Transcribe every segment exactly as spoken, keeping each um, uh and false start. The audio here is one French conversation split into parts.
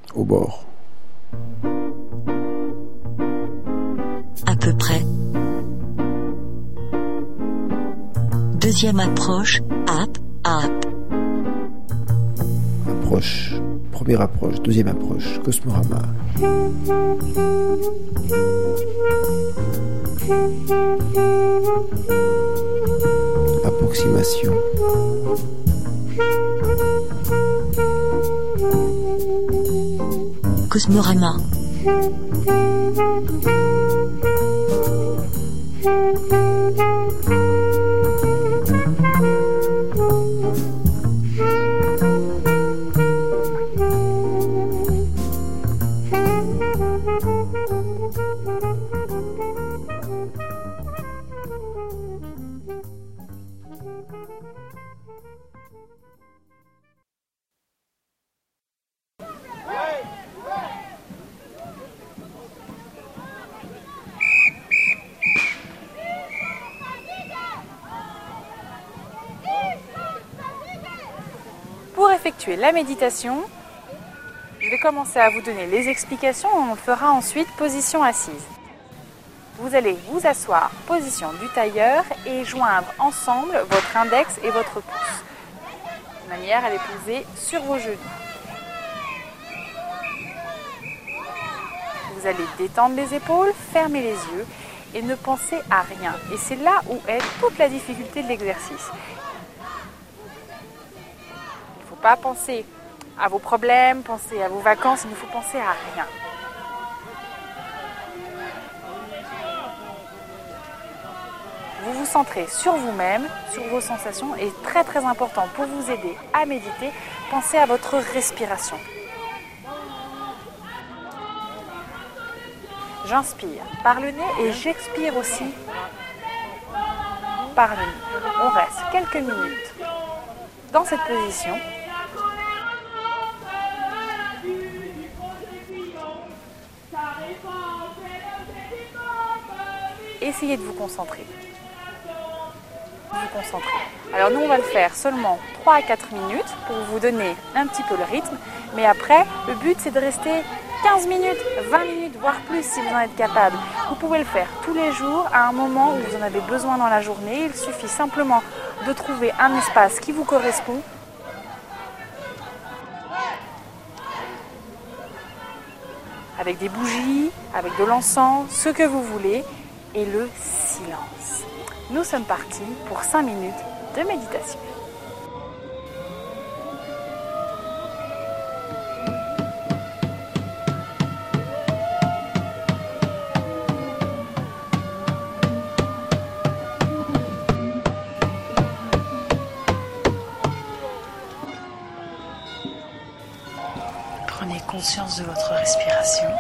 au bord. À peu près. Deuxième approche, up, up. Approche, première approche, deuxième approche, Cosmorama. Approximation. Cosmorama. Pour effectuer la méditation, je vais commencer à vous donner les explications. On le fera ensuite position assise. Vous allez vous asseoir, position du tailleur, et joindre ensemble votre index et votre pouce, de manière à les poser sur vos genoux. Vous allez détendre les épaules, fermer les yeux et ne penser à rien. Et c'est là où est toute la difficulté de l'exercice. Il ne faut pas penser à vos problèmes, penser à vos vacances, il ne faut penser à rien. Vous vous centrez sur vous-même, sur vos sensations, et très très important pour vous aider à méditer, pensez à votre respiration. J'inspire par le nez et j'expire aussi par le nez. On reste quelques minutes dans cette position. Essayez de vous concentrer. Vous concentrer. Alors nous on va le faire seulement trois à quatre minutes pour vous donner un petit peu le rythme, mais après le but c'est de rester quinze minutes, vingt minutes, voire plus si vous en êtes capable. Vous pouvez le faire tous les jours à un moment où vous en avez besoin dans la journée. Il suffit simplement de trouver un espace qui vous correspond. Avec des bougies, avec de l'encens, ce que vous voulez, et le silence. Nous sommes partis pour cinq minutes de méditation. Prenez conscience de votre respiration.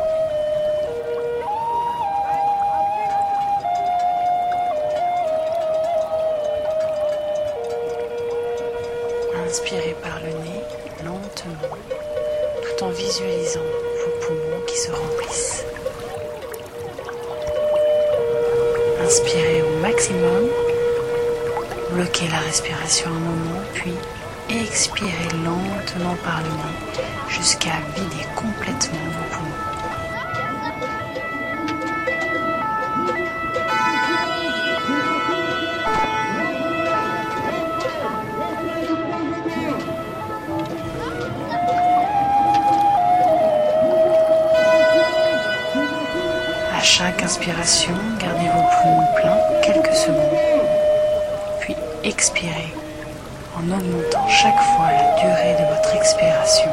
Inspirez par le nez lentement, tout en visualisant vos poumons qui se remplissent. Inspirez au maximum, bloquez la respiration un moment, puis expirez lentement par le nez jusqu'à vider complètement vos poumons. À chaque inspiration, gardez vos poumons pleins quelques secondes, puis expirez en augmentant chaque fois la durée de votre expiration.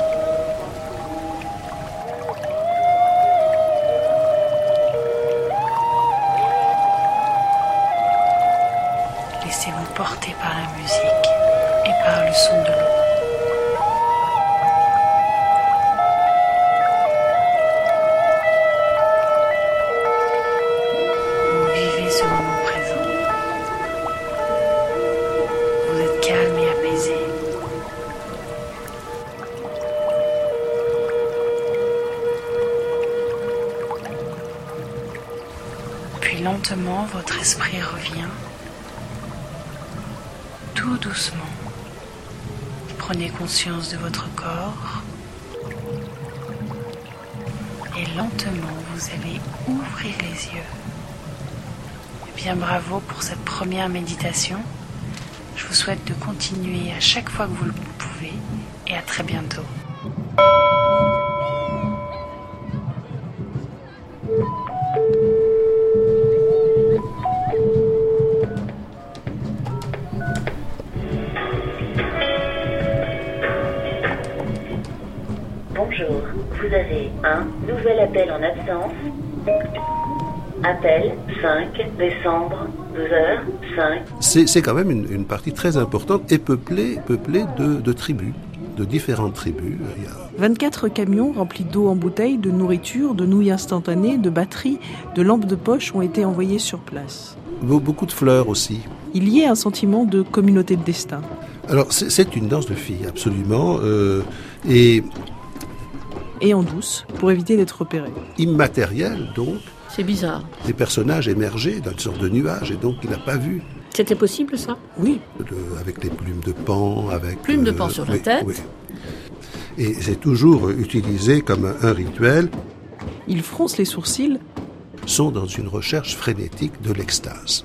Laissez-vous porter par la musique et par le son de l'eau. Vous vivez ce moment présent. Vous êtes calme et apaisé. Puis lentement, votre esprit revient. Tout doucement, prenez conscience de votre corps. et lentement vous allez ouvrir les yeux. Eh bien bravo pour cette première méditation. Je vous souhaite de continuer à chaque fois que vous le pouvez et à très bientôt. Bonjour, vous avez un nouvel appel en absence. Appel cinq décembre, douze heures cinq. C'est, c'est quand même une, une partie très importante et peuplée, peuplée de, de tribus, de différentes tribus. Il y a... vingt-quatre camions remplis d'eau en bouteille, de nourriture, de nouilles instantanées, de batteries, de lampes de poche ont été envoyés sur place. Beaucoup de fleurs aussi. Il y a un sentiment de communauté de destin. Alors c'est, c'est une danse de filles, absolument. Euh, et... et en douce, pour éviter d'être repéré. Immatériel, donc. C'est bizarre. Des personnages émergés d'une sorte de nuage, et donc il n'a pas vu. C'était possible, ça ? Oui. De, avec les plumes de paon, avec... Plumes de paon euh, sur la oui, tête. Oui. Et c'est toujours utilisé comme un, un rituel. Ils froncent les sourcils. Sont dans une recherche frénétique de l'extase.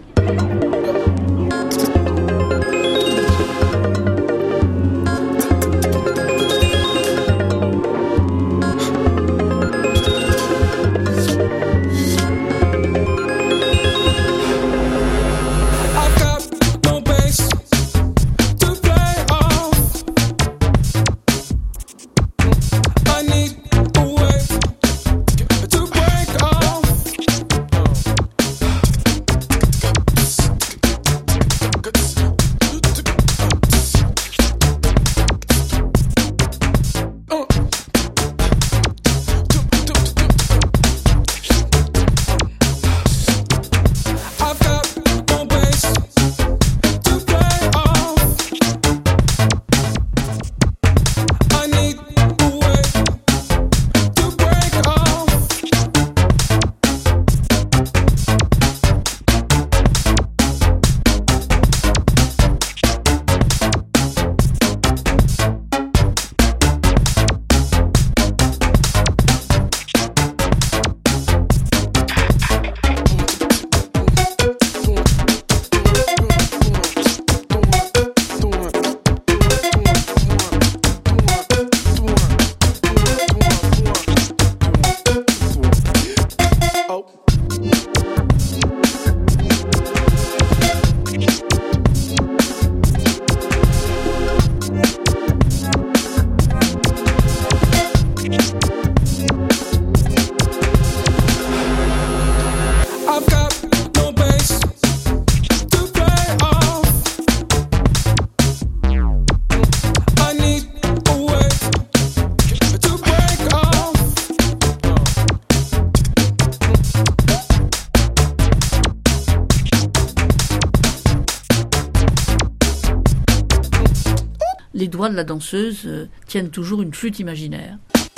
Les doigts de la danseuse euh, tiennent toujours une flûte imaginaire.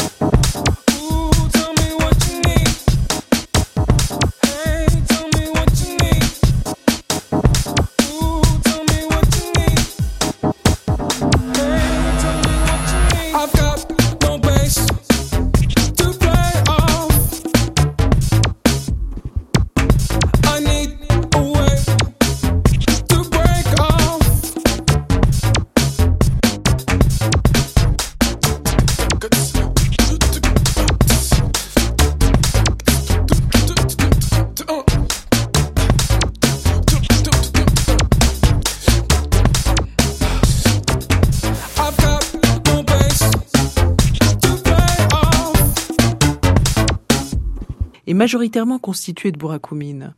Est majoritairement constitué de burakumine.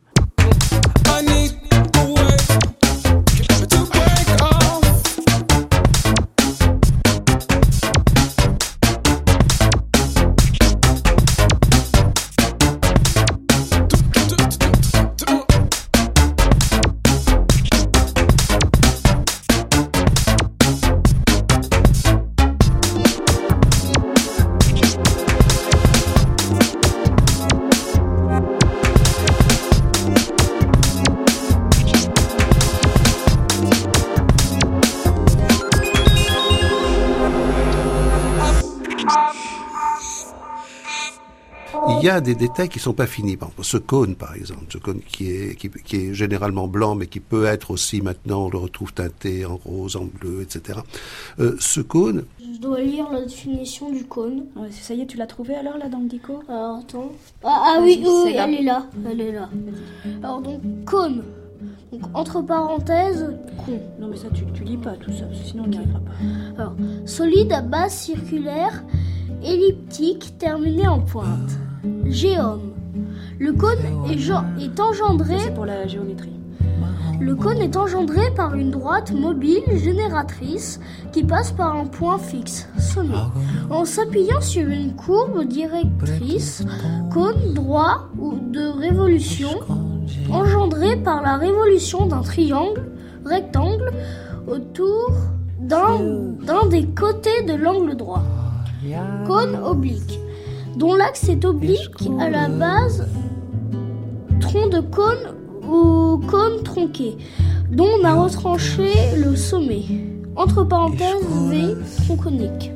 y a des détails qui sont pas finis. Par exemple, ce cône, par exemple, ce cône qui est, qui, qui est généralement blanc, mais qui peut être aussi maintenant, on le retrouve teinté en rose, en bleu, et cetera. Euh, ce cône... Je dois lire la définition du cône. Ouais, ça y est, tu l'as trouvé alors là dans le dico? Alors attends. Ah, ah oui, oui, oui elle est là. Elle est là. Alors donc, cône. Donc, entre parenthèses, con. Non mais ça, tu, tu lis pas tout ça, sinon on n'y arrivera pas. Alors, solide à base circulaire, elliptique, terminé en pointe. Géome. Le cône est, gen- est engendré... C'est pour la géométrie. Le cône est engendré par une droite mobile génératrice qui passe par un point fixe, sommet. En s'appuyant sur une courbe directrice, cône droit ou de révolution, engendré par la révolution d'un triangle rectangle autour d'un, d'un des côtés de l'angle droit. Cône oblique, dont l'axe est oblique à la base, tronc de cône ou cône tronqué, dont on a retranché le sommet. Entre parenthèses, V, tronc conique.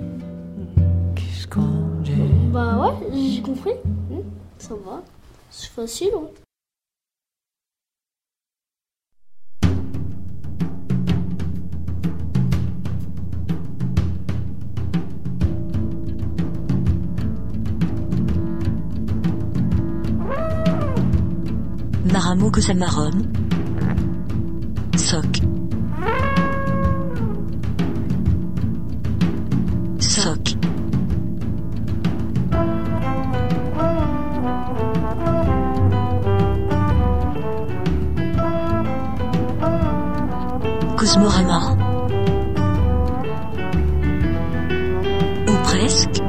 Bah ouais, j'ai compris. Ça va, c'est facile. Hein. Maramo que Samarom. Soc. Soc. Cosmorama. Ou presque.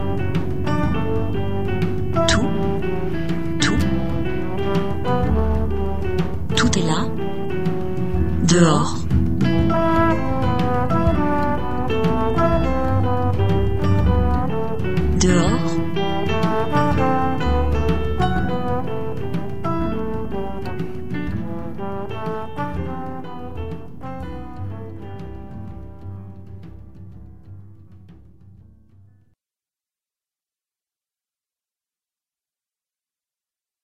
Tout. Tout. Tout est là. Dehors.